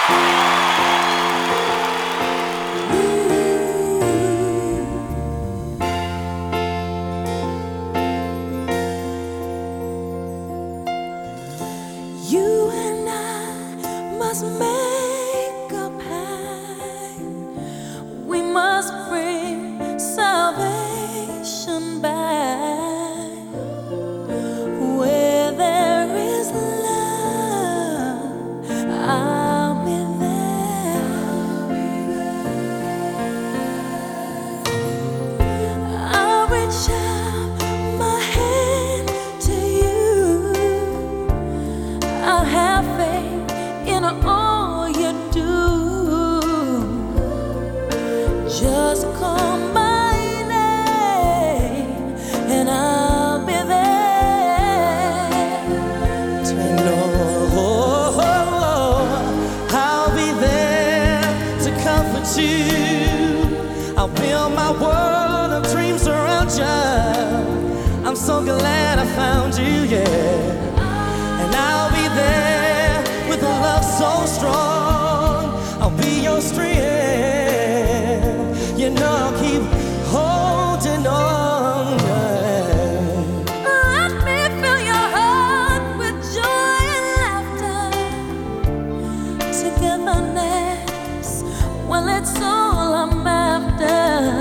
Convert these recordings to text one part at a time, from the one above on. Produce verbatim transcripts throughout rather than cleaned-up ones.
You and I must make a pact. We must bring salvation back. Where there is love, I'll be there. I'll reach out my hand to you. I'll have faith in all you do. Just call my name and I'll be there to know. I'll be there to comfort you. I'll build my world of dreams around you. I'm so glad I found you, yeah. And I'll be there with a love so strong. I'll be your strength. You know I'll keep holding on. Let me fill your heart with joy and laughter. Togetherness, well, it's all I'm after.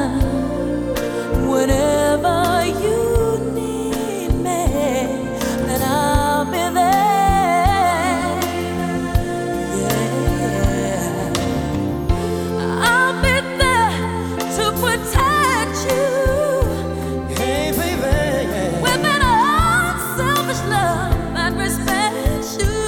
Whenever you need me, then I'll be there. Yeah, I'll be there to protect you. Hey, baby, yeah. With an unselfish love and respect you.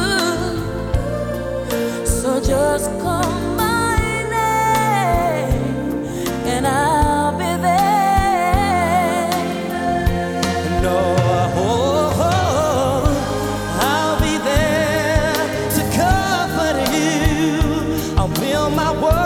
So just call my name and I'll be there. No, oh, oh, I'll be there to comfort you. I'll build my world